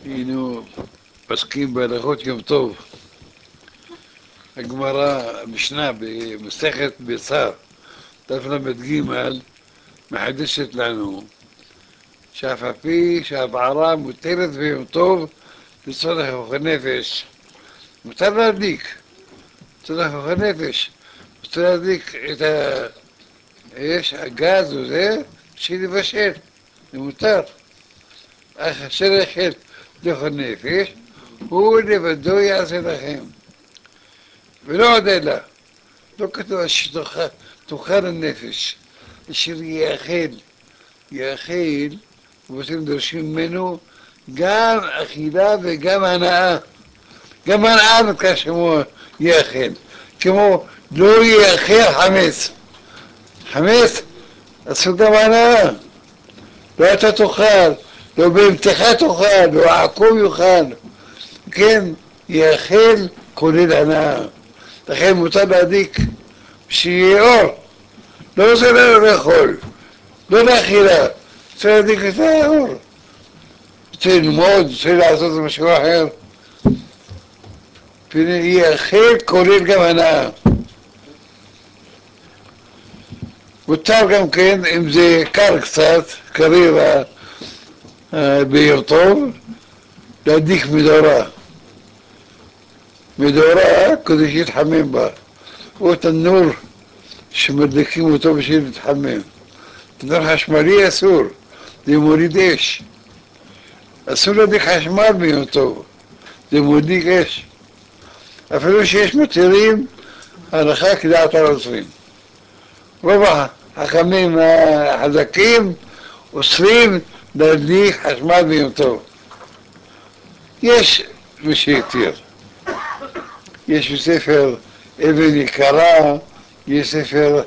היינו עוסקים בהלכות יום טוב. הגמרא, המשנה במסכת ביצה, דף ל"ג, מחדשת לנו שאף על פי שהבערה מותרת ביום טוב לצורך אוכל נפש, מותר להדליק, לצורך אוכל נפש, מותר להדליק את האש, הגז וזה, שלבשל, זה מותר. אך אשר החל לאכול נפש, הוא לבדו יעשה לכם. ולא עוד אלא, לא כתוב שתאכל הנפש, אשר יאכל, ובאתם דורשים ממנו גם אכילה וגם הנאה. גם הנאה נתקע שמו יאכל, כמו לא יאכל חמץ. חמץ, עשו גם הנאה. לא אתה תאכל, לא באמתך תאכל, לא עקום יאכל. כן, יאכל כולל הנאה. לכן מותר להדליק שיהיה אור. לא רוצה לאכול, לא לאכילה, רוצה להדליק את האור. רוצה ללמוד, רוצה לעשות משהו אחר. יאכל כולל גם הנאה. מותר גם כן, אם זה קר קצת, קריר ביום טוב, להדליק מדורה. מדורה כדי שיתחמם בה. או תנור שמדליקים אותו בשביל להתחמם. תנור חשמלי אסור, זה מוריד אש. אסור להדליק חשמל ביום טוב, זה מוריד אש. אפילו שיש מתירים, ההלכה כדעת האוסרים. רוב החכמים החזקים אוסרים להדליק חשמל ביום טוב. יש מי שהתיר. יש בספר אבן יקרה, יש ספר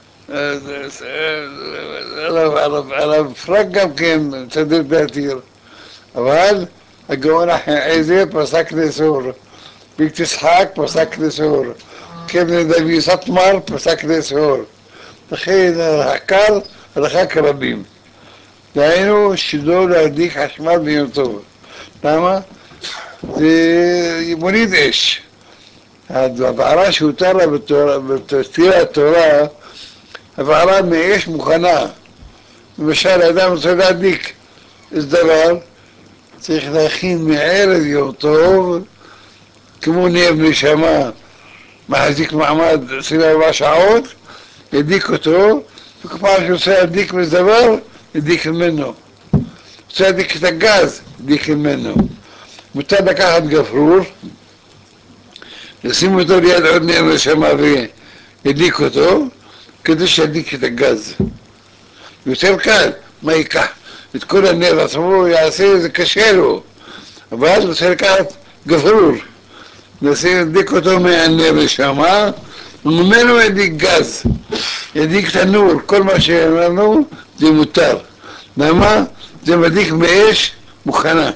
על המפרק גם כן, צדק להתיר. אבל הגאון עזר פסק לאסור, ביג תשחק פסק לאסור, כבן דוד סטמר פסק לאסור. לכן הקל רחק רבים. דהיינו שלא להדליק חשמל ביום טוב. למה? זה מוריד אש. הבערה שהותר לה בתפילה התורה, הבערה מאש מוכנה. למשל, האדם רוצה להדליק איזה דבר, צריך להכין מערב יום טוב, כמו נר נשמה, מחזיק מעמד 24 שעות, ידליק אותו, וכל פעם שרוצה להדליק איזה דבר, ידליק ממנו. רוצה להדליק את הגז, ידליק ממנו. מותר לקחת גפרור, לשים אותו ליד עוד נר נשמה וידליק אותו, כדי שידליק את הגז. יותר קל, מה ייקח? את כל הנר עצמו יעשה, זה קשה לו. אבל רוצה לקחת גפרור, להדליק אותו מהנר נשמה, וממנו ידליק גז, ידליק תנור, כל מה שאמרנו זה מותר. למה? זה מדליק מאש מוכנה,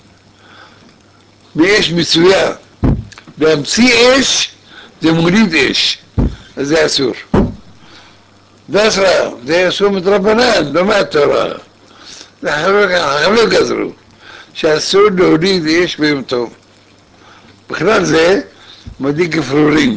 מאש מצויה. להמציא אש זה מוליד אש, אז זה אסור. זה אסור מדרבנן, לא מהתורה. החברים לא גזרו שאסור להוליד אש ביום טוב. בכלל זה מדליק גפרורים.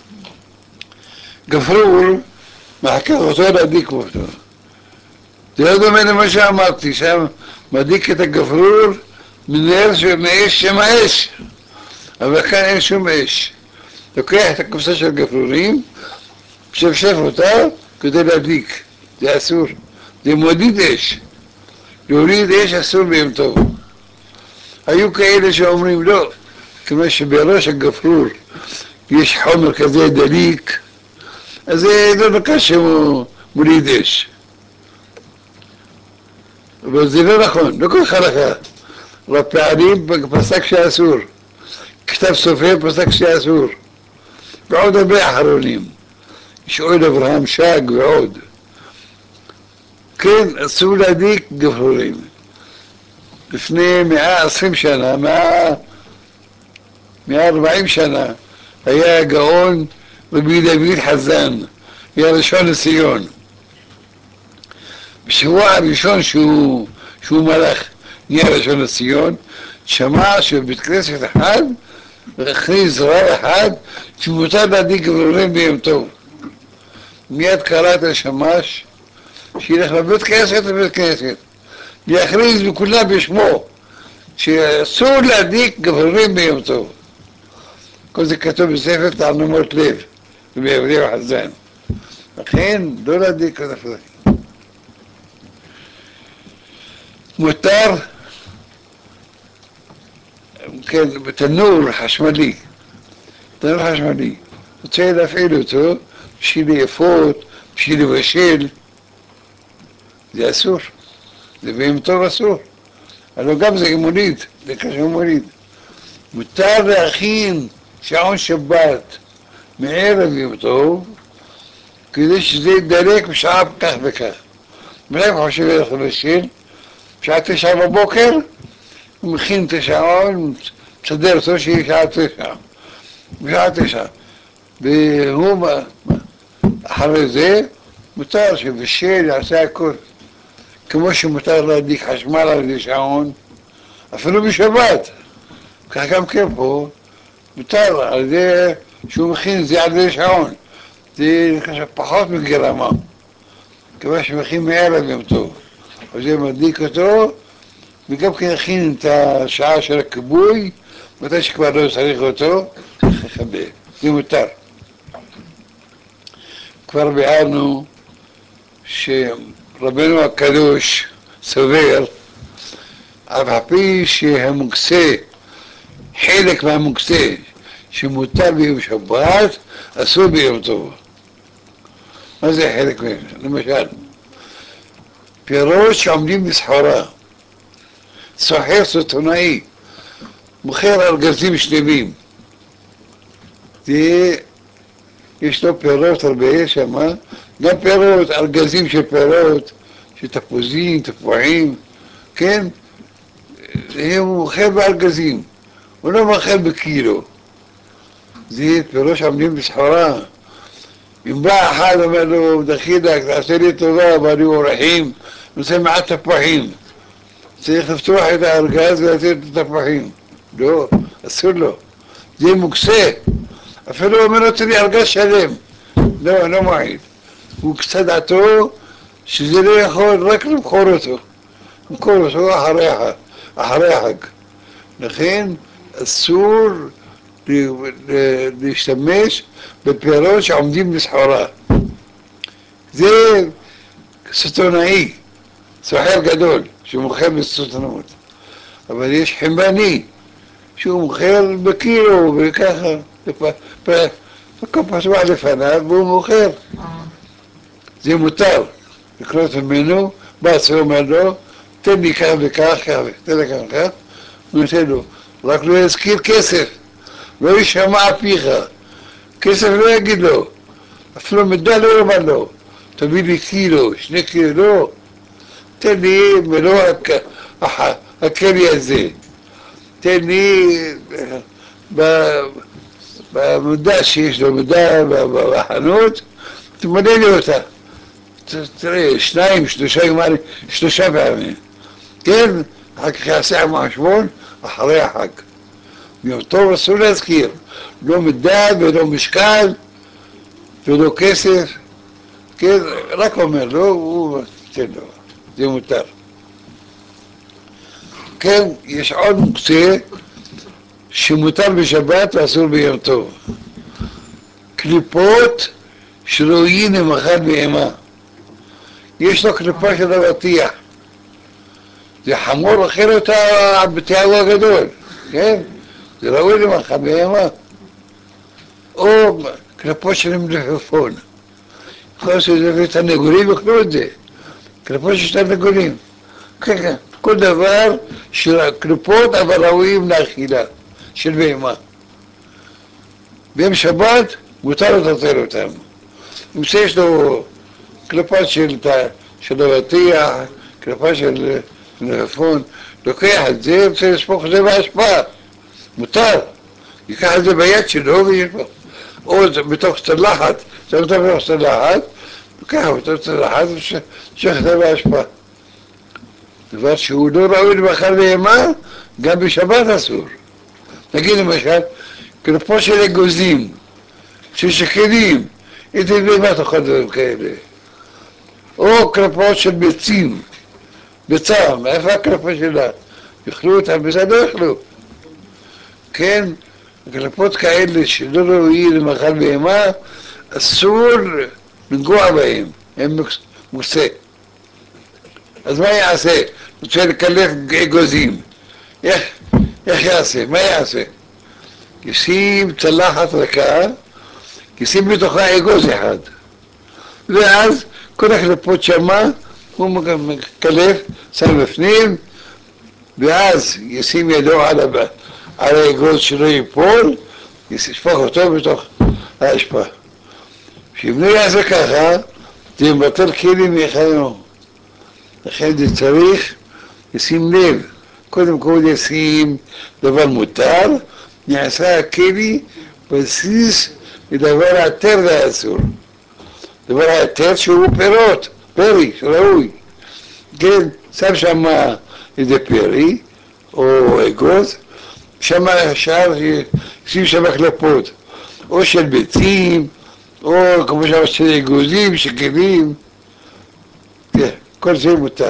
גפרור, מחכה אותו להדליק אותו. זה לא דומה למה שאמרתי, שם מדליק את הגפרור מנר מאש שם האש, אבל כאן אין שום אש. לוקח את הקופסה של גפרורים, משפשף אותה כדי להדליק, זה אסור, זה מוליד אש. להוליד אש אסור ביום טוב. היו כאלה שאומרים לא, כמו שבראש הגפרור יש חומר כזה דליק, אז זה לא נקרא שהוא מוליד אש. אבל זה לא נכון, לא כל חלקה. רפעלים פסק שאסור, כתב סופר פסק שאסור, ועוד הרבה אחרונים. יש עוד אברהם שג ועוד. כן, אסור להדליק גפרורים. לפני 120 שנה, 140 שנה, היה הגאון רבי דוד חזן, היה ראשון לציון. בשבוע הראשון שהוא מלך נהיה ראשון לציון, שמע שבבית כנסת אחד, הכריז רב אחד, שמותר להדליק גברורים ביום טוב. מיד קרא את השמש, שילך לבית כנסת לבית כנסת, ויכריז בכולם בשמו, שאסור להדליק גברורים ביום טוב. כל זה כתוב בספר תענומות לב, ובעברי וחזן. לכן, לא להדליק את הפרקים. מותר, כן, בתנור חשמלי, תנור חשמלי, רוצה להפעיל אותו בשביל לאפות, בשביל לבשל, זה אסור, זה ביום טוב אסור, אבל גם זה מוליד, זה קשה מוליד. מותר להכין שעון שבת מערב יום טוב, כדי שזה ידלק בשעה כך וכך. מתי הוא חושב איך לבשל? בשעה 9 בבוקר, הוא מכין את השעון, מסדר אותו שיהיה שעה 9. בשעה 9. והוא, אחרי זה, מותר שבשל יעשה הכל. כמו שמותר להדליק חשמל על ידי שעון, אפילו בשבת. כך גם כן פה, מותר על ידי שהוא מכין את זה על ידי שעון. זה פחות מגרמה. כמו שמכין מערב יום טוב. אז זה מדליק אותו, וגם כן הכין את השעה של הכיבוי, מתי שכבר לא צריך אותו, לכבה. זה מותר. כבר ביארנו שרבנו הקדוש סובר, אף על פי שהמוקצה, חלק מהמוקצה שמותר ביום שבת, אסור ביום טוב. מה זה חלק מהם? למשל, פירות שעומדים בסחורה, סוחר סיטונאי, מוכר ארגזים שלמים, יש לו פירות הרבה שמה, גם פירות, ארגזים של פירות, של תפוזים, תפוחים, כן? הוא מוכר בארגזים, הוא לא מוכר בקילו. זה פירות שעומדים בסחורה. אם בא אחד אומר לו, דחילק, תעשה לי טובה, בא לי אורחים, נושא מעט תפוחים. צריך לפתוח את הארגז ולתת את התפוחים. לא, אסור לו. זה מוקצה. אפילו אומר לו, תראי ארגז שלם. לא, לא מעיד. הוא קצת דעתו שזה לא יכול רק למכור אותו. למכור אותו אחרי החג. לכן אסור להשתמש בפירות שעומדים בסחורה. זה סיטונאי, סוחר גדול, שמוכר בסיטונות. אבל יש חמבני, שהוא מוכר בקילו וככה, מקום פתוח לפניו והוא מוכר. זה מותר לקנות ממנו, בא אצלו אומר לו, תן לי כך וכך, תן לי כך וכך, הוא נותן לו, רק לא יזכיר כסף, לא יישמע פיך, כסף לא יגיד לו, אפילו מידע לא יאמר לו, תביא לי קילו, 2 קילו, לא, תן לי מלוא הכלי הזה, תן לי במודע שיש לו, מודע בחנות, תמלא לי אותה. תראה, 2, 3 גמרים, 3 פעמים. כן, אחר כך יעשה עם החשבון אחרי החג. ביום טוב אסור להזכיר, לא מדד ולא משקל ולא כסף, כן, רק אומר לו, הוא תן לו, זה מותר. כן, יש עוד מוקצה שמותר בשבת ואסור ביום טוב. קליפות שראויים למאכל בהמה. יש לו קליפה של אבטיח. זה חמור אוכל אותה בתיאבו הגדול, כן? זה ראוי למאכל בהמה. או קליפות של מלפפון. יכול להיות שזה תרנגולים יאכלו את זה. קליפות של תרנגולים. כן, כן. כל דבר של קליפות אבל ראויים לאכילה של בהמה. ביום שבת מותר לטלטל אותם. אם יש לו קליפה של אבטיח, קליפה של מלפפון, לוקח את זה ורוצה לשפוך את זה בהשפעה. מותר. ייקח את זה ביד שלו וישפוך. או בתוך צלחת, זה אותו בתוך צלחת, לוקח אותו צלחת ושפוך את זה בהשפעה. דבר שהוא לא ראוי למאכל בהמה, גם בשבת אסור. נגיד למשל, קליפות של אגוזים, של שקדים, איזה בהמה תאכל דברים כאלה. או קליפות של ביצים, ביצה, מאיפה הקליפה שלה? יאכלו אותה, בזה לא יאכלו. כן, קליפות כאלה שלא ראויים למאכל בהמה, אסור לנגוע בהם, הם מוקצה. אז מה יעשה? רוצה לקלף אגוזים. איך יעשה? מה יעשה? ישים צלחת ריקה, ישים בתוכה אגוז אחד. ואז כל הקליפות שמה, הוא מקלף, שם בפנים, ואז ישים ידו על האגוז שלא ייפול, ישפוך אותו בתוך האשפה. שאם לא יעשה ככה, זה מבטל כלים מחיינו. לכן זה צריך לשים לב. קודם כל ישים דבר מותר, נעשה הכלי בסיס לדבר היתר ואסור. דבר היתר שהוא פירות, פרי, ראוי. כן, שם שם איזה פרי או אגוז, שם שאר שים שם קליפות, או של ביצים, או כמו שם של אגוזים, שקדים, כן, כל זה מותר.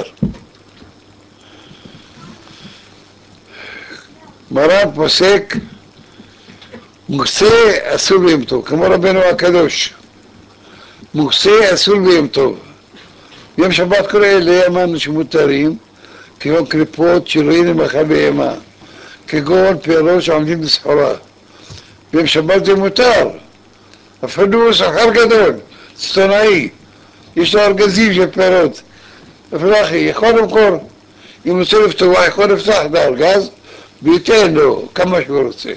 מרן פוסק מוקצה אסור ביום טוב, כמו רבנו הקדוש. מוקצה אסור ביום טוב. יום שבת כל אלה אמרנו שמותרים, כגון קליפות שלא למאכל בהמה, כגון פירות שעומדים בסחורה. ביום שבת זה מותר. אפילו שכר גדול, סיטונאי, יש לו ארגזים של פירות. אפילו אחי, יכול למכור. אם הוא רוצה לפתוח, יכול לפתוח את הארגז וייתן לו כמה שהוא רוצה.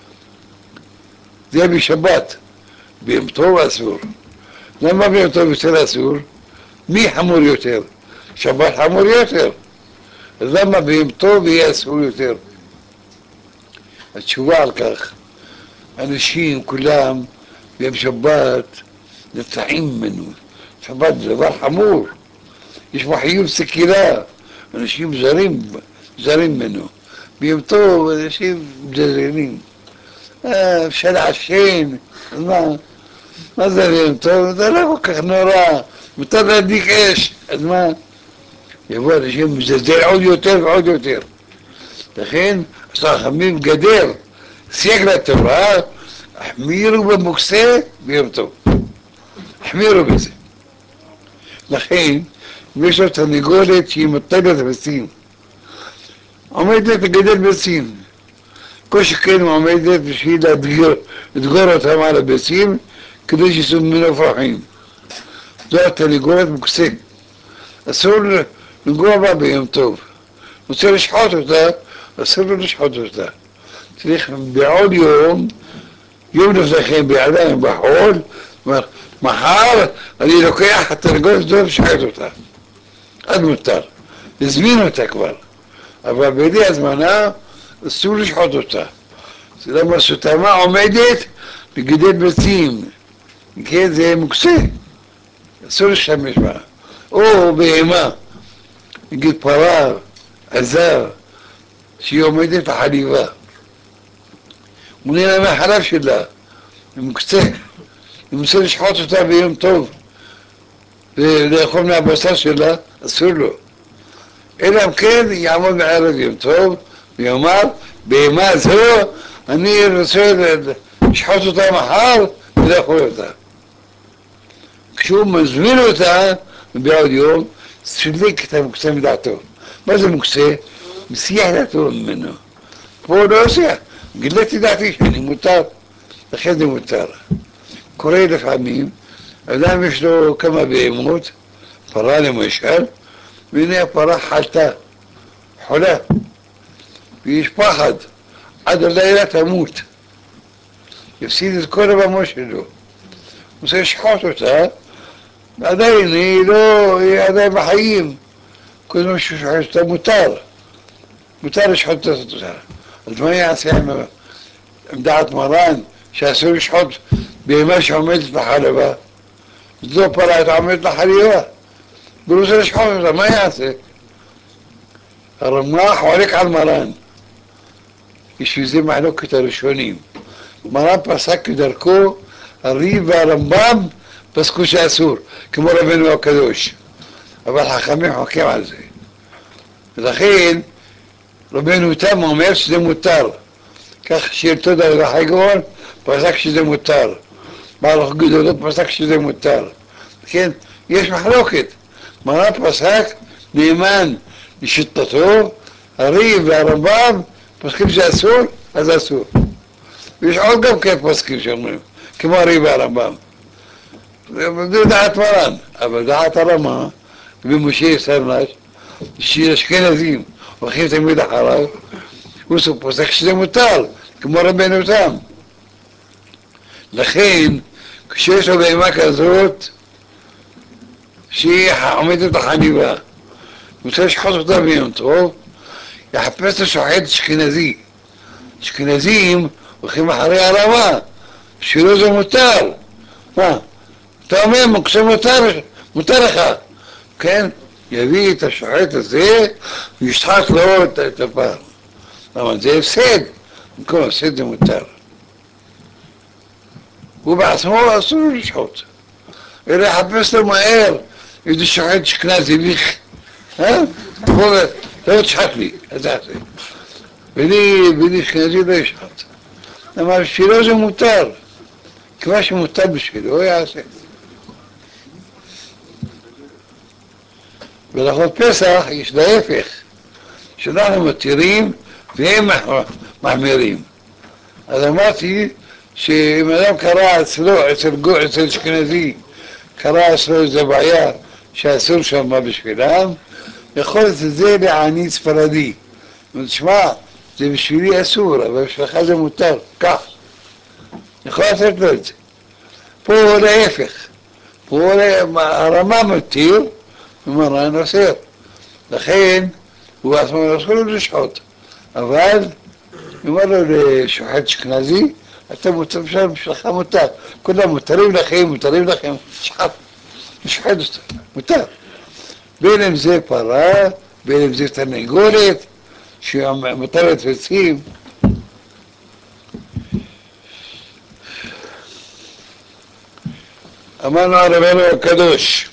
זה בשבת. ביום טוב אסור. למה ביום טוב יותר אסור? מי חמור יותר? שבת חמור יותר. אז למה ביום טוב יהיה אסור יותר? התשובה על כך, אנשים כולם ביום שבת נצחים ממנו. שבת זה דבר חמור. יש בו חיוב סקירה. אנשים זרים ממנו. ביום טוב אנשים מזלזלים. אפשר לעשן, אז מה זה ביום טוב? זה לא כל כך נורא. מותר להדליק אש, אז מה? יבוא אנשים מזלזל עוד יותר ועוד יותר. לכן, חכמים גדר, סייג לתורה, החמירו במוקצה ביום טוב. החמירו בזה. לכן, אם יש לו תרנגולת שהיא מטלת ביצים, עומדת לגדל ביצים, כל שכן עומדת בשביל לדגור אותם על הביצים, כדי שיצאו ממנו פרחים. זו התרנגולת מוקצה. אסור לנגוע בה ביום טוב. רוצה לשחוט אותה, אסור לו לשחוט אותה. צריך בעוד יום לפניכם בידיים בחול, מחר אני לוקח את התרנגולת הזו ושחט אותה. עד מותר. הזמין אותה כבר. אבל בידי הזמנה אסור לשחוט אותה. זה למה סותמה עומדת לגדל ביצים. כן, זה מוקצה. אסור להשתמש בה. או בהמה, נגיד פרה, עזר, שהיא עומדת בחליבה. מונה מהחלב שלה, היא מוקצה. אם רוצה לשחוט אותה ביום טוב ולאכול מהבשר שלה, אסור לו. אלא אם כן יעמוד בערב יום טוב ויאמר, בהמה זו אני רוצה לשחוט אותה מחר ולאכול אותה. כשהוא מזמין אותה בעוד יום, סילק את המוקצה מדעתו. מה זה מוקצה? מסיח דעתו ממנו. פה לא עושה, גיליתי דעתי שאני מותר, לכן זה מותר. קורה לפעמים, אדם יש לו כמה בהמות, פרה למשל, והנה הפרה חלתה, חולה, ויש פחד, עד הלילה תמות. יפסיד את כל הבמות שלו. הוא רוצה לשחוט אותה, עדיין היא עדיין בחיים. כל מה ששוחט אותה מותר לשחוט אותה. אז מה יעשה עם דעת מרן, שאסור לשחוט בהמה שעומדת בחלבה? זו פרה עומדת בחליבה, והוא רוצה לשחוט אותה, מה יעשה? הרמ"ח הולך על מרן. בשביל זה מחלוקת הראשונים. מרן פסק כדרכו, הרי"ף והרמב"ם פסקו שאסור, כמו רבנו הקדוש. אבל חכמים חוקים על זה. ולכן רבנו תם אומר שזה מותר. כך שתודה לחגון פסק שזה מותר. בעל גדולות פסק שזה מותר. כן, יש מחלוקת. מרן פסק נאמן לשיטתו, הרי"ף והרמב"ם פוסקים שאסור, אז אסור. ויש עוד גם כן פוסקים שאומרים, כמו הרי"ף והרמב"ם. זה דעת מרן, אבל דעת הרמה, ומשה סרנש, שאשכנזים הולכים תמיד אחריו, הוא פוסק שזה מותר, כמו רבנו תם. לכן, כשיש לו בהמה כזאת, שהיא עומדת בחניבה, הוא רוצה לשחוט אותה ביום טוב, יחפש לשוחט אשכנזי. אשכנזים הולכים אחרי הרמה, שלא זה מותר. מה? אתה אומר, כשמותר, מותר לך. כן? יביא את השוחט הזה, וישחט לו את הפר. למה? זה הפסד. במקום הפסד זה מותר. הוא בעצמו אסור לו לשחוט. אלא יחפש לו מהר, איזה שוחט אשכנזי, ביך. לא תשחט לי, אז זה. בלי אשכנזי לא ישחט. למה בשבילו זה מותר. כמה שמותר בשבילו, הוא יעשה. ולכות פסח יש להפך, שאנחנו מתירים והם מחמירים. אז אמרתי שאם אדם קרא אצלו, אצל אשכנזי, קרא אצלו איזו בעיה שאסור שם בשבילם, יכול להיות את זה לעני ספרדי. תשמע, זה בשבילי אסור, אבל בשבילך זה מותר, כך. יכול לתת לו את זה. פה להפך, פה הרמה מתיר, ומרן אוסר. לכן, הוא עצמו אסור לו לשחוט. אבל, אומר לו לשוחט אשכנזי, אתה מותר בשבילך מותר. כולם מותרים לכם, שחט, לשחט אותו, מותר. בין אם זה פרה, בין אם זה תרנגולת, שמותרת ביצים. אמרנו רבנו הקדוש,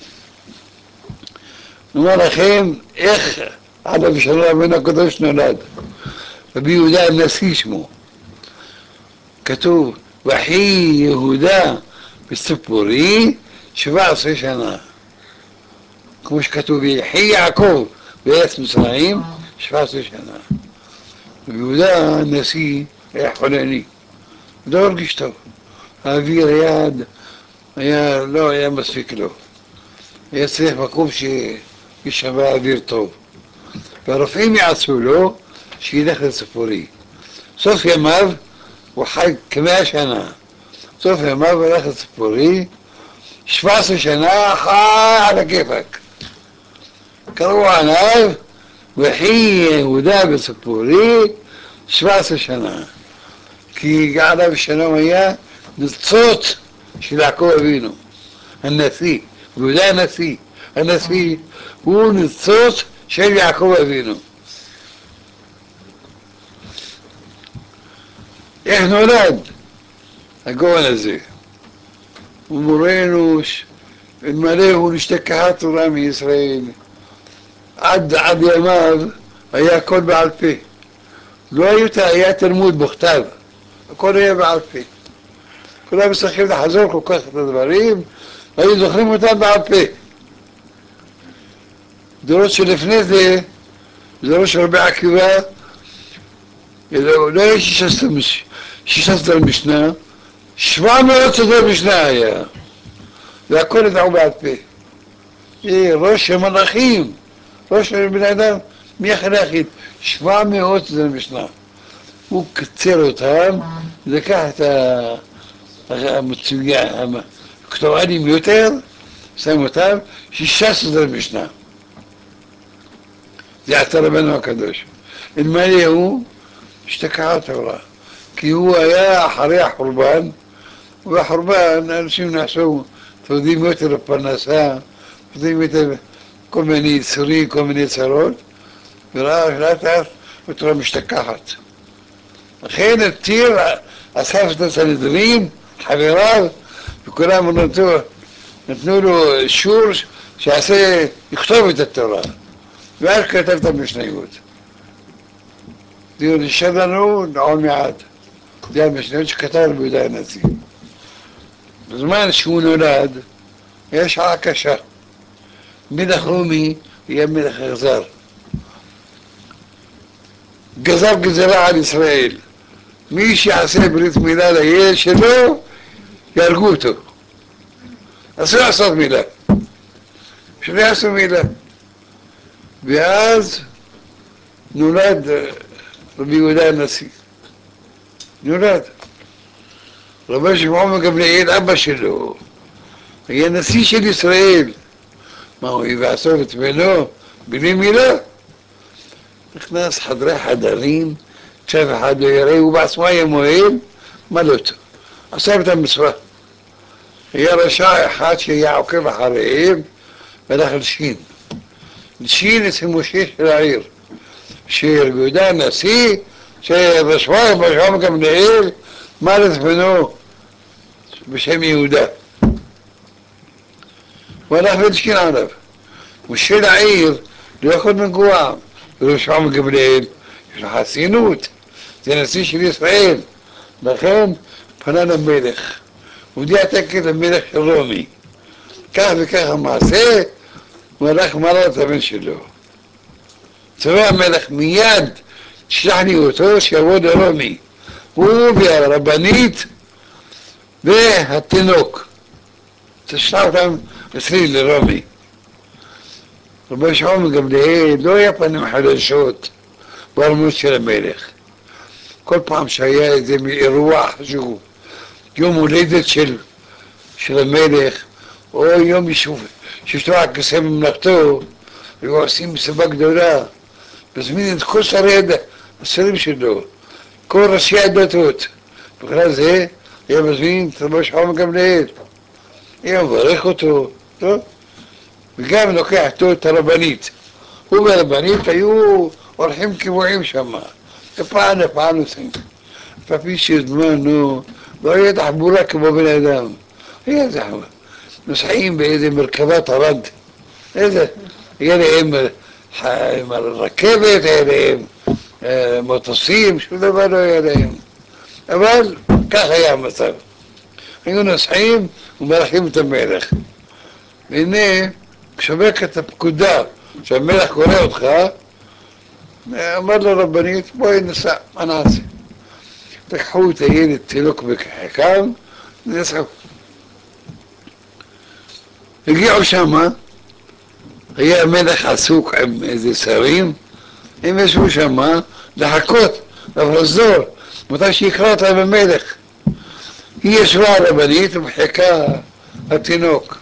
נאמר לכם איך עליו שלום רבנו הקדוש נולד. רבי יהודה הנשיא שמו. כתוב, וכי יהודה בסיפורי 17 שנה. כמו שכתוב, ויחי יעקב בארץ מצרים 17 שנה. רבי יהודה הנשיא היה חולני, לא הרגיש טוב. האוויר לא היה מספיק לו. היה צריך מקום שיש שם אוויר טוב. והרופאים יעצו לו שילך לציפורי. סוף ימיו הוא חי כ100 שנה. סוף ימיו הוא הלך לציפורי, 17 שנה חי על הכיפק. קראו עליו, וכי יהודה בציפורי 17 שנה. כי עליו שלום היה ניצוץ של יעקב אבינו, הנשיא, יהודה הנשיא. הנשיא הוא ניצוץ של יעקב אבינו. איך נולד הגאון הזה? ומורנו אלמלא הוא נשתכחה תורה מישראל, עד ימיו היה הכל בעל פה. לא היה תלמוד בכתב, הכל היה בעל פה. כולם צריכים לחזור כל כך את הדברים, היו זוכרים אותם בעל פה. דורות שלפני זה, דורות של רבי עקיבא, לא היה 16 משנה, 700 סדר משנה היה, והכל ידעו בעל פה. ראש המלאכים, ראש בן אדם, מי יכול להכין? 700 סדר משנה. הוא קצר אותם, לקח את הכתואנים יותר, שם אותם, 16 סדר משנה. זה עתה רבנו הקדוש. אלמלא הוא השתכחה תורה, כי הוא היה אחרי החורבן, ובחורבן אנשים נעשו, תורדים יותר לפרנסה, תורדים יותר כל מיני יצורים, כל מיני צרות, וראה לאט לאט בתורה משתכחת. לכן התיר אסף את הסנהדרין, חבריו, וכולם נתנו לו אישור יכתוב את התורה, ואז כתב את המשניות. זה נשאר לנו עוד מעט. זה המשניות שכתב רבי יהודה הנשיא. בזמן שהוא נולד, היה שעה קשה. מלך רומי יהיה מלך אכזר. גזר גזרה על ישראל. מי שיעשה ברית מילה לילד שלו, יהרגו אותו. אסור לעשות מילה. שלא יעשו מילה. ואז נולד רבי יהודה הנשיא. נולד. רבי שמעון גמליאל, אבא שלו, היה נשיא של ישראל. מה, הוא יעשו את בנו בלי מילה? נכנס חדרי חדרים, צ'ף אחד לא יראה, הוא בעצמו היה מועל, מה לא טוב. עשה את המצווה. היה רשע אחד שהיה עוקב אחריהם, והלך לשין. לשין אצל משה של העיר. שרבי יהודה הנשיא, שרשמיים בשם גמליאל, מלך בנו בשם יהודה. הוא הלך לשין עליו. משה לעיר לא יכול לנגוע. ורשמיים גמליאל, יש לו חסינות, זה נשיא של ישראל. לכן פנה למלך. הוא הודיע תקן למלך של רומי. כך וכך המעשה, הוא הלך ומרא את הבן שלו. צבא המלך מיד שלח לי אותו שיבוא לרומי. הוא והרבנית והתינוק. תשלח אותם אצלי לרומי. רבי שמעון גמליאל לא היה פנים חדשות בארמון של המלך. כל פעם שהיה איזה אירוע חשוב, יום הולדת של המלך, או יום שישתו על כיסא ממלכתו, היו עושים מסיבה גדולה, מזמין את כל השרים שלו, כל ראשי הדתות. בכלל זה היה מזמין את רבי שמעון גמליאל, היה מברך אותו, טוב? וגם לוקח איתו את הרבנית. הוא והרבנית היו אורחים קבועים שם, לפעם נוסעים. לפי שזמן, לא היה תחבורה כמו בן אדם. היה זחמה. נוסעים באיזה מרכבת ארד. היה להם רכבת, היה להם מטוסים, שום דבר לא היה להם. אבל כך היה המצב. היו נוסעים ומלכים את המלך. והנה, כשמק את הפקודה שהמלך קורא אותך, אמר לרבנית, בואי נסע, מה נעשה? לקחו את הילד תינוק בחיקם, ונסעו. הגיעו שמה, היה המלך עסוק עם איזה שרים, הם ישבו שמה לחכות, לפרוזדור, מתי שיקרא אותה במלך. היא ישבה הרבנית ומחכה התינוק.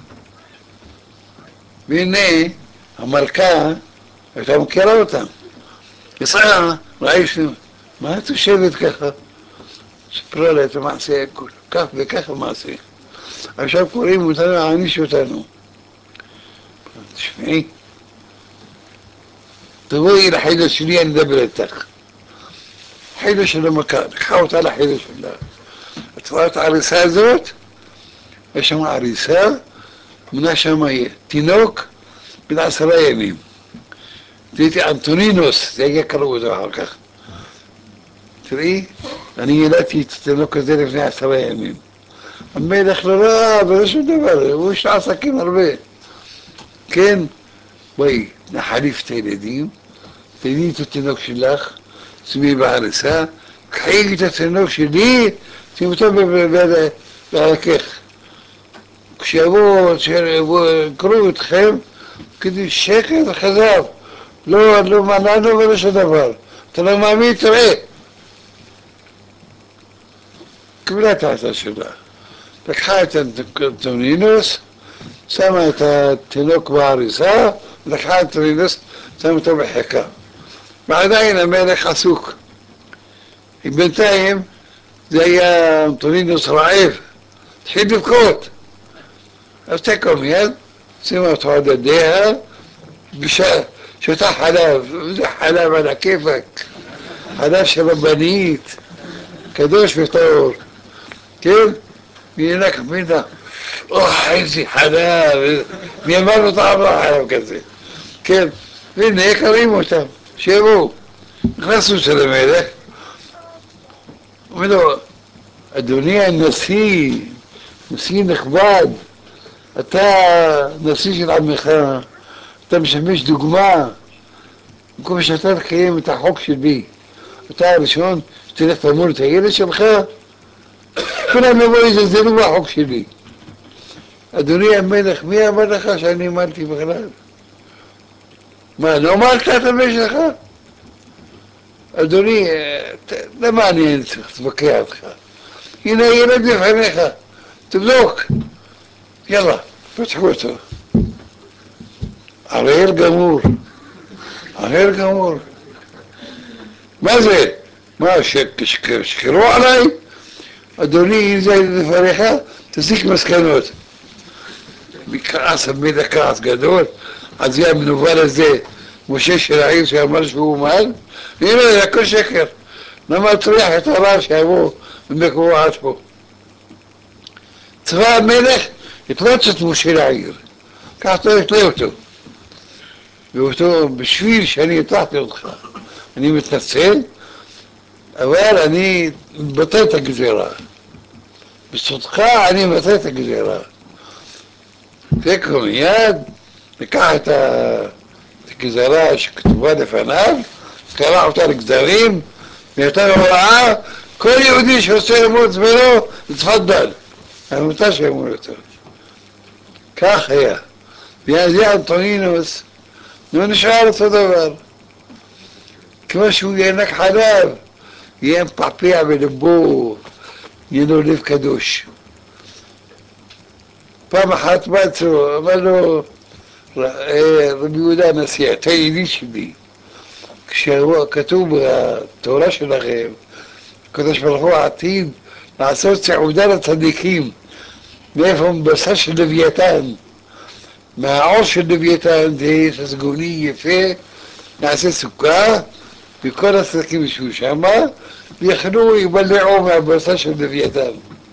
והנה המלכה הייתה מכירה אותם. יצאה, ראי שלמה, מה את יושבת ככה? ספרה לה את המעשה, כך וכך המעשה. עכשיו קוראים אותנו להעניש אותנו. תשמעי, תבואי לחדר שלי, אני אדבר איתך. חדר של המכה, לקחה אותה לחדר שלה. את רואה את העריסה הזאת? יש שם עריסה, מנה שם תינוק בן 10 ימים. תראיתי אנטונינוס, זה היה קראו אותו אחר כך. תראי, אני ילדתי את התינוק הזה לפני 10 ימים. המלך לא ראה ולא שום דבר, הוא יש לו עסקים הרבה. כן, בואי, נחליף את הילדים, תראי את התינוק שלך, שימי בעריסה, קחי את התינוק שלי, שימי אותו בהרכך. כשיבואו, קראו אתכם, כדי שקט וחזר. לא מנענו ולא שום דבר. אתה לא מאמין, תראה. קיבלה את העצה שלה. לקחה את אנטונינוס, שמה את התינוק בעריסה, לקחה את אנטונינוס, שמה אותו בחיקה. ועדיין המלך עסוק. בינתיים זה היה אנטונינוס רעב. התחיל לבכות. אז תקום מיד, שימה אותו על ידיה, شفتها حلاوة، حلاوة على كيفك، حلاوة شربانيت، كدوش فطور كيف؟ يقولك مين ده؟ عايزي حلاوة، مين مرة طعمها حلاوة كذا كيف؟ مين هيك كريم وتم شيبو خلصوا سلامي ده منو الدنيا نسي نخباد אתה נשיא של עמך, אתה משמש דוגמה, במקום שאתה תקיים את החוק שלי, אתה הראשון שתלך תמול את הילד שלך, כולם יבואו יזלזלו בחוק שלי. אדוני המלך, מי אמר לך שאני אמרתי בכלל? מה, לא אמרת את הבן שלך? אדוני, למה אני צריך להתווכח איתך? הנה הילד לפניך, תבדוק, יאללה, פתחו אותו. ערער גמור, ערער גמור. מה זה? מה, שכרו עליי? אדוני, אם זה לפניך, תסיק מסקנות. מכעס, עמיד כעס גדול, אז זה המנוול הזה, משה של העיר שאמר שהוא מעל, הנה, זה הכל שקר. למה תריח את הרב שיבוא במקומות פה? צבא המלך יתלוץ את משה לעיר, כך אתה יתלה אותו. ואותו, בשביל שאני הטרחתי אותך, אני מתנצל, אבל אני מבטא את הגזירה. בזכותך אני מבטא את הגזירה. תקרא מיד, ניקח את הגזירה שכתובה לפניו, קרע אותה לגזרים, ויותר הוראה, כל יהודי שעושה למות זמנו, תפדל. המותר שאמור יותר. כך היה. ואז אנטונינוס, לא נשאר אותו דבר. כמו שהוא ינק חלב, יהיה מפעפע בלבו, יהיה לו לב קדוש. פעם אחת מצאו, אמר לו רבי יהודה הנשיא, אתה ידיד שלי, כשכתוב בתורה שלכם, הקדוש ברוך הוא עתיד לעשות סעודה לצדיקים, מאיפה מבשר של לוויתן, מהעור של לוויתן זה ססגוני יפה, נעשה סוכה, וכל הצדיקים ישבו שמה, ויאכלו, יבלעו מהבשר של לוויתן.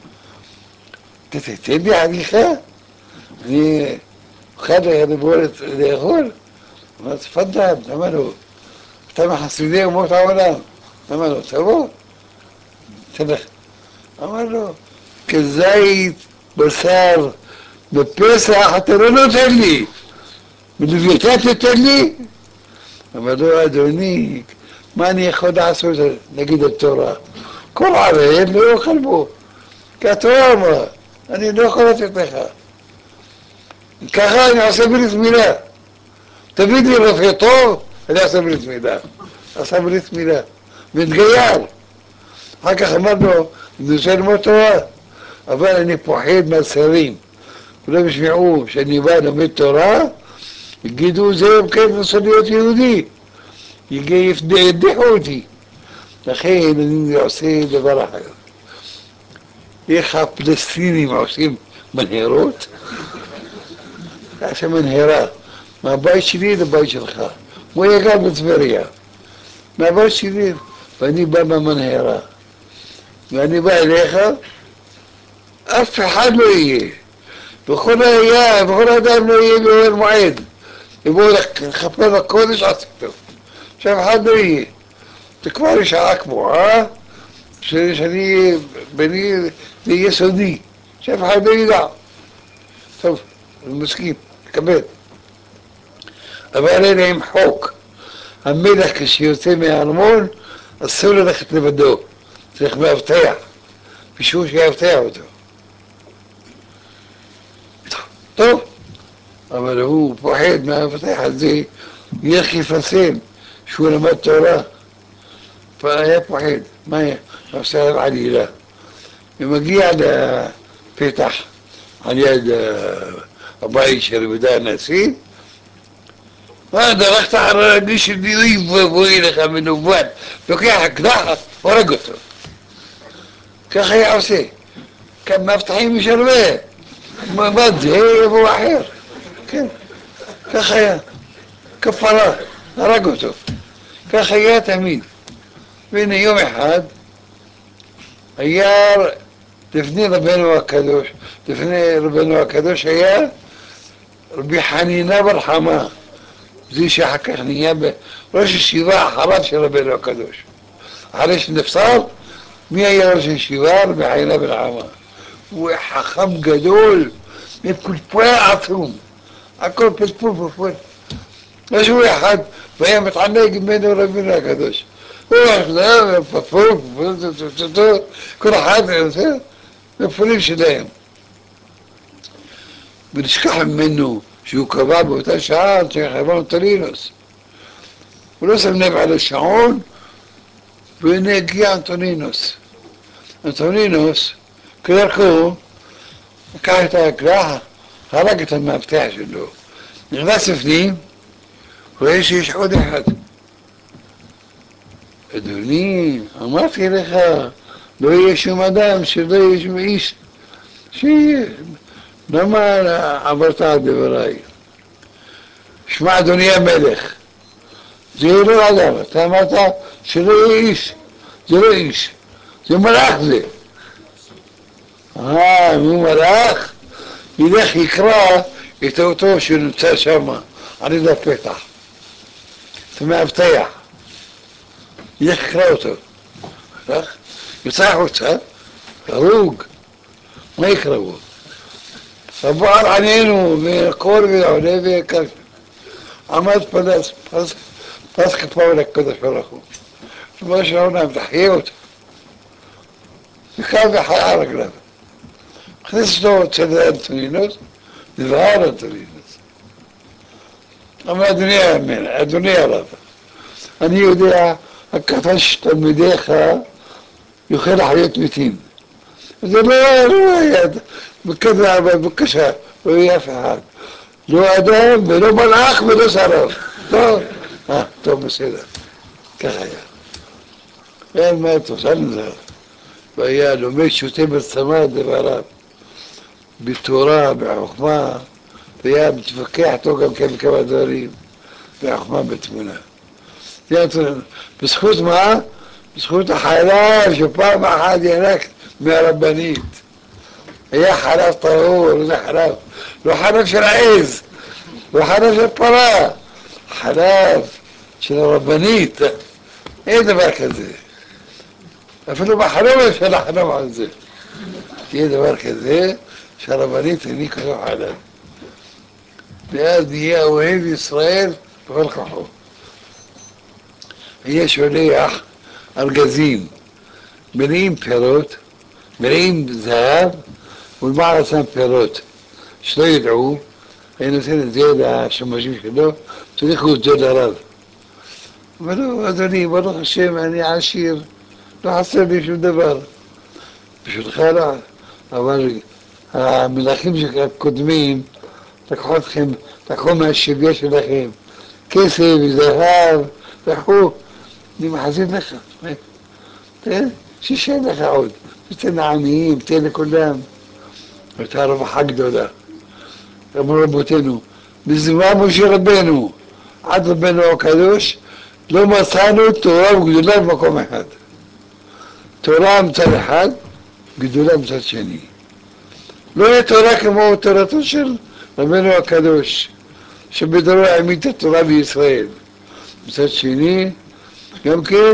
תתן לי עריכה? אני אוכל לאכול? אמר, תפדל, למה לא? אתה מחסידי אומות העולם, למה לא? תבוא, תלך. אמר לו, כזית, בשר, בפסח אתה לא נותן לי, בלוויתן תתן לי? אמר לו, אדוני, מה אני יכול לעשות נגד התורה? כל ערב לא יאכל בו, כי התורה אמרה, אני לא יכול לתת לך. ככה אני עושה ברית מילה. תביא לי רופא טוב, אני אעשה ברית מילה. עשה ברית מילה. מתגייר. אחר כך אמר לו, אני רוצה ללמוד תורה, אבל אני פוחד מהשרים. כולם ישמעו שאני בא ללמד תורה, יגידו זה כן רוצה להיות יהודי. ידיחו אותי. לכן אני עושה דבר אחר. איך הפלסטינים עושים מנהרות? עושה מנהרה. מהבית שלי לבית שלך. הוא היה גר בטבריה. מהבית שלי, ואני בא במנהרה. ואני בא אליך, אף אחד לא יהיה. וכל אדם לא יהיה באוהל מועד. יבואו לכפר בקודש עשיתו. שאף אחד לא יהיה. זה כבר שעה קבועה, שאני בני יהיה סודי. שאף אחד לא ידע. טוב, אני מסכים, תקבל. אבל אין להם חוק. המלך כשיוצא מהארמון, אסור ללכת לבדו. צריך מאבטח. מישהו שיאבטח אותו. טוב, אבל הוא פוחד מהמפתח הזה, ילך יפרסם שהוא למד תורה, היה פוחד, מה היה? מפסח על עלילה. ומגיע לפתח על יד הבית של יהודה הנשיא, דרכת על הרגלי של דירים ובואי לך מנוול, לוקח אקדח, הורג אותו. ככה היה עושה. כאן מאבטחים יש הרבה. מה זה יבוא אחר. כן, כך היה. כפרה. הרג אותו. ככה היה תמיד. והנה יום אחד היה לפני רבנו הקדוש, לפני רבנו הקדוש היה רבי חנינה בר חמא, זה שאחר כך נהיה ראש ישיבה אחריו של רבנו הקדוש. אחרי שנפטר, מי היה ראש ישיבה? רבי חנינה בר חמא. הוא חכם גדול, מפולפל עצום, הכל פלפול פלפול. משהו אחד, והיה מתענג ממנו רבנו הקדוש. הוא היה פלפול, כל אחד מפולים שלהם. ונשכח ממנו שהוא קבע באותה שעה שחרבנו טרינוס. הוא לא שם לב על השעון, והנה הגיע אנטונינוס. אנטונינוס, כדרכו, לקח את האקדח, הרג את המאבטח שלו. נכנס לפנים, רואה שיש עוד אחד. אדוני, אמרתי לך, לא יהיה שום אדם, שלא יהיה שום איש, שיהיה. למה עברת על דבריי? שמע אדוני המלך, זה לא אדם, אתה אמרת שלא יהיה איש, זה לא איש, זה מלאך זה. הוא מלאך, ילך יקרא את אותו שנמצא שם, על יד הפתח, זה מאבטח, ילך יקרא אותו, יצא החוצה, הרוג, מה יקראו? עבר עלינו מהקור והעולה והקר, עמד פס כפו לקדוש ברוך הוא, כמו שהעולם תחיה אותו, וקם וחיה רגליו. הכניס אותו אצל אנטונינוס, נבהר אנטונינוס. אמר אדוני הרב, אני יודע, הכתב שתלמידיך יוכל לחיות מתים. זה לא היה, בבקשה, לא יהיה אף אחד. לא אדם ולא מלאך ולא שרף. טוב, טוב בסדר, ככה היה. אין מה תושן זה. והיה לומד שותה בצמא דבריו, בתורה, בחוכמה, והיה מתווכח איתו גם כן בכמה דברים, בחוכמה בתמונה. בזכות מה? בזכות החלב שפעם אחת ינק מהרבנית. היה חלב טהור, זה חלב, לא חלב של עז, לא חלב של פרה, חלב של הרבנית. אין דבר כזה. אפילו בחלום אפשר לחלום על זה. יהיה דבר כזה שהרבנית העניקה לו חלב. ואז נהיה אוהב ישראל בכל כוחו. היה שולח ארגזים מלאים פירות, מלאים זהב, ולמעלה שם פירות. שלא ידעו, היה נותן את זה לשמשים שלו, תוליכו את זה לרב. אבל לא, אדוני, ברוך השם, אני עשיר, לא חסר לי שום דבר. בשבילך לא, אבל המלכים הקודמים לקחו מהשביה שלכם, כסף וזהב, לקחו, אני מחזיר לך, תן, שישן לך עוד, תן לעניים, תן לכולם. הייתה רווחה גדולה. אמרו רבותינו, בזמן משה רבנו, עד רבנו הקדוש, לא מצאנו תורה וגדולה במקום אחד. תורה מצד אחד, גדולה מצד שני. לא היה תורה כמו תורתו של רבנו הקדוש, שבדורו העמיד את התורה בישראל. מצד שני, גם כן,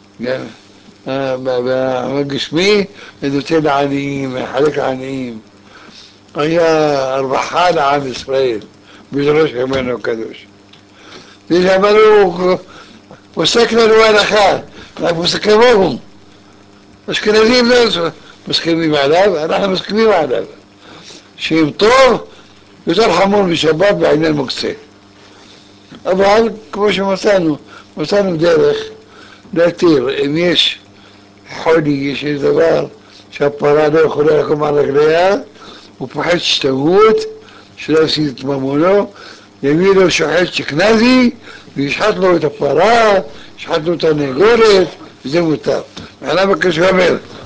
בגשמי, נותן לעניים, מחלק לעניים. היה הרווחה לעם ישראל, בדורו של רבנו הקדוש. זה שאמרו, פוסק לנו הלכה, פוסק כמוהו. אשכנזים לא מסכימים עליו, אנחנו מסכימים עליו. שאם טוב, יותר חמור משבת בעניין מוקצה. אבל כמו שמצאנו, מצאנו דרך להתיר, אם יש חולי, יש איזה דבר שהפרה לא יכולה לקום על רגליה, הוא פוחד שתמות, שלא יפסיד את ממונו, יביא לו שוחט שקנזי, וישחט לו את הפרה, ישחט לו את הנגולת, וזה מותר. מעלה בקש ואומר,